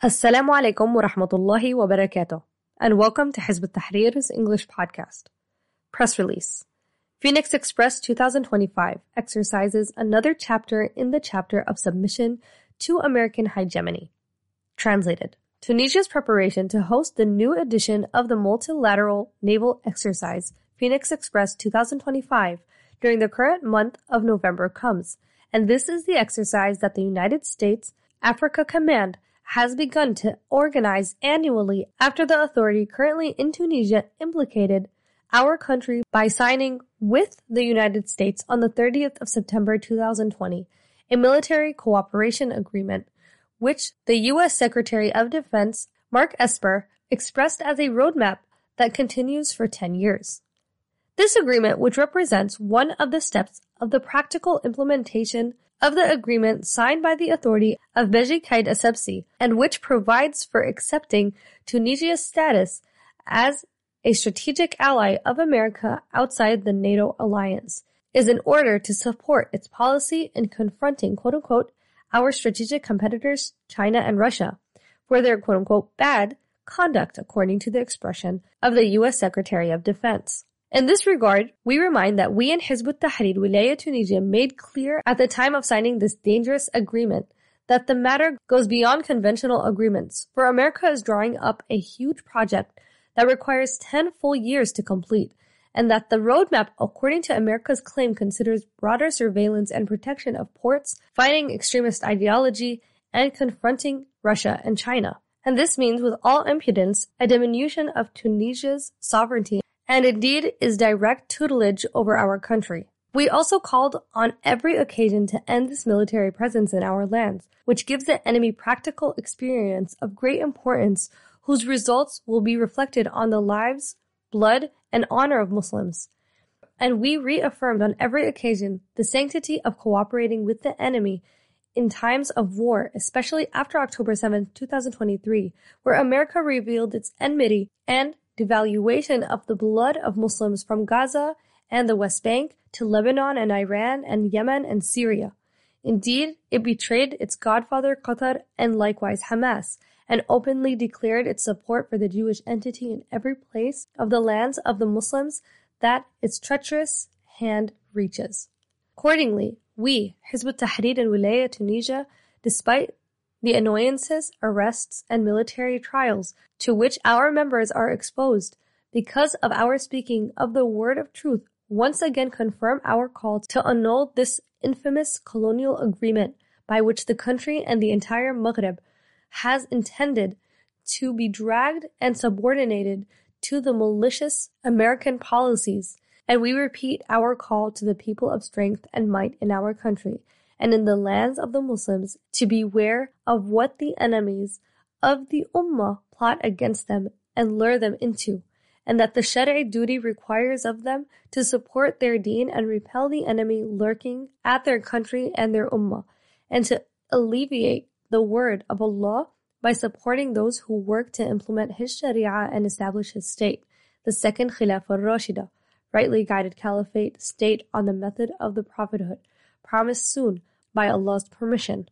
Assalamu alaikum wa rahmatullahi wa barakatuh, and welcome to Hizb ut-Tahrir's English podcast. Press release. Phoenix Express 2025 exercises another chapter in the chapter of submission to American hegemony. Translated. Tunisia's preparation to host the new edition of the multilateral naval exercise Phoenix Express 2025 during the current month of November comes, and this is the exercise that the United States Africa Command has begun to organize annually after the authority currently in Tunisia implicated our country by signing with the United States on the 30th of September 2020 a military cooperation agreement, which the U.S. Secretary of Defense Mark Esper expressed as a roadmap that continues for 10 years. This agreement, which represents one of the steps of the practical implementation of the agreement signed by the authority of Beji Caid Essebsi, and which provides for accepting Tunisia's status as a strategic ally of America outside the NATO alliance, is in order to support its policy in confronting, quote-unquote, our strategic competitors, China and Russia, for their, quote-unquote, bad conduct, according to the expression of the U.S. Secretary of Defense. In this regard, we remind that we in Hizb ut-Tahrir Wilaya Tunisia made clear at the time of signing this dangerous agreement that the matter goes beyond conventional agreements, for America is drawing up a huge project that requires 10 full years to complete, and that the roadmap, according to America's claim, considers broader surveillance and protection of ports, fighting extremist ideology, and confronting Russia and China. And this means, with all impudence, a diminution of Tunisia's sovereignty and indeed is direct tutelage over our country. We also called on every occasion to end this military presence in our lands, which gives the enemy practical experience of great importance whose results will be reflected on the lives, blood, and honor of Muslims. And we reaffirmed on every occasion the sanctity of cooperating with the enemy in times of war, especially after October 7, 2023, where America revealed its enmity and devaluation of the blood of Muslims from Gaza and the West Bank to Lebanon and Iran and Yemen and Syria. Indeed, it betrayed its godfather Qatar and likewise Hamas, and openly declared its support for the Jewish entity in every place of the lands of the Muslims that its treacherous hand reaches. Accordingly, we, Hizb ut-Tahrir in Wilaya Tunisia, despite the annoyances, arrests, and military trials to which our members are exposed because of our speaking of the word of truth, once again confirm our call to annul this infamous colonial agreement by which the country and the entire Maghreb has intended to be dragged and subordinated to the malicious American policies. And we repeat our call to the people of strength and might in our country and in the lands of the Muslims to beware of what the enemies of the Ummah plot against them and lure them into, and that the Shari'i duty requires of them to support their deen and repel the enemy lurking at their country and their Ummah, and to alleviate the word of Allah by supporting those who work to implement His Sharia and establish His state, the second Khilafah al-Rashida, rightly guided caliphate state on the method of the prophethood, promised soon by Allah's permission.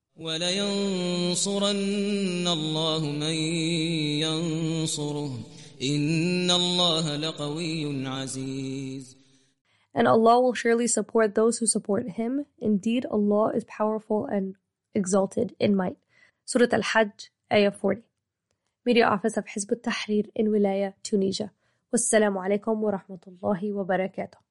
وَلَيَنصُرَنَّ اللَّهُ مَن يَنصُرُهُ إِنَّ اللَّهَ لَقَوِيٌّ عَزِيزٌ. And Allah will surely support those who support Him. Indeed, Allah is powerful and exalted in might. Surah Al-Hajj, Ayah 40. Media Office of Hizb ut-Tahrir in Wilaya, Tunisia. Wassalamu alaikum wa rahmatullahi wa barakatuh.